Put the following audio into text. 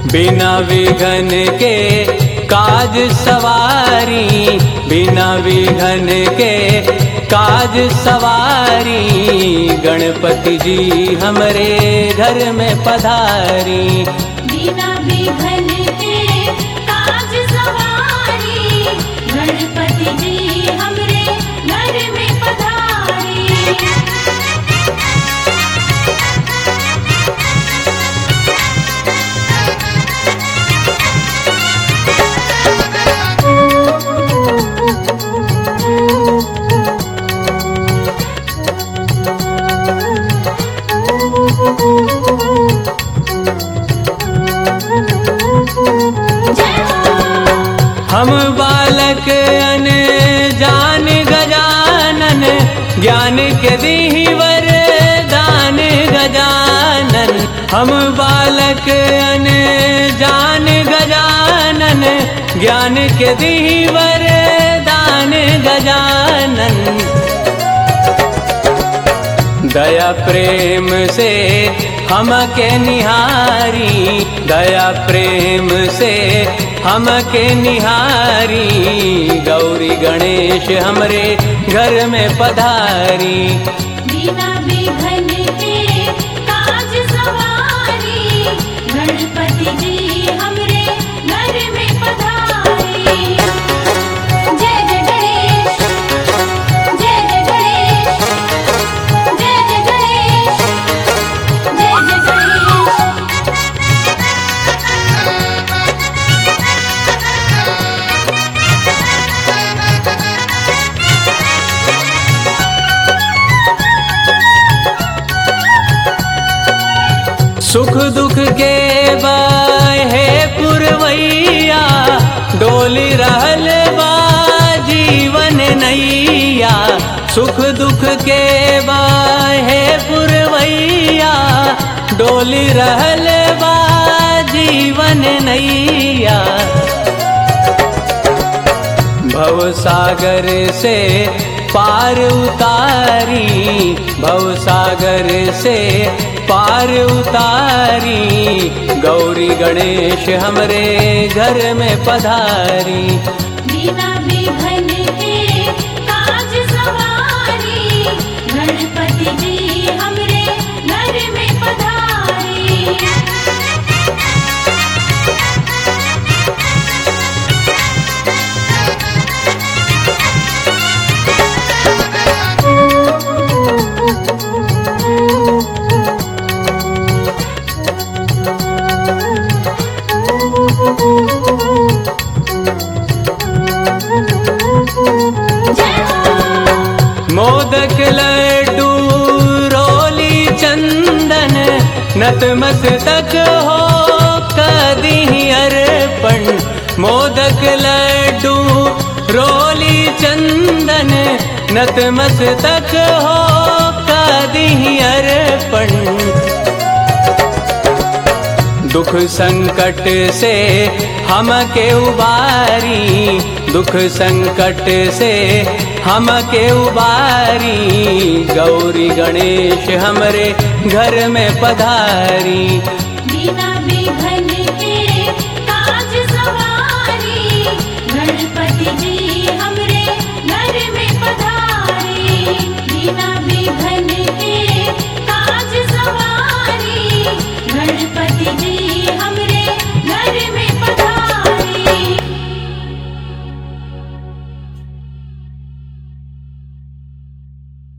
बिना विघन के काज सवारी, बिना विघन के काज सवारी। गणपति जी हमरे घर में पधारी, बिना विघन के काज सवारी। गणपति जी हमरे घर में पधारी। हम बालक अनजान गजानन, ज्ञान के दीहि वरदान गजानन। हम बालक अनजान गजानन, ज्ञान के दीहि वरदान गजानन। दया प्रेम से हमके निहारी, दया प्रेम से हमके निहारी। गौरी गणेश हमरे घर में पधारी, बिना विघन के काज सवारी। गणपति जी हमरे घर में पधारी। जय जय गणेश, जय जय गणेश, जय जय गणेश, जय जय गणेश। सुख दुख के बाहे पुरवैया, डोली रहल बा जीवन नैया। सुख दुख के बाहे पुरवैया, डोली रहल बा जीवन नैया। भव सागर से पार उतारी, भव सागर से पार उतारी। गौरी गणेश हमरे घर में पधारी, बिना विघन के काज सवारी। गणपति जी हमरे घर में पधारी। मोदक लड्डू रोली चंदन, नतमस्तक हो कदीहि अर्पण। मोदक लड्डू रोली चंदन, नतमस्तक हो कदीहि अर्पण। दुख संकट से हमके उबारी, दुख संकट से हमके उबारी। गौरी गणेश हमरे घर में पधारी, बिना विघन के काज सवारी। गणपति जी हमरे घर में पधारी। बिना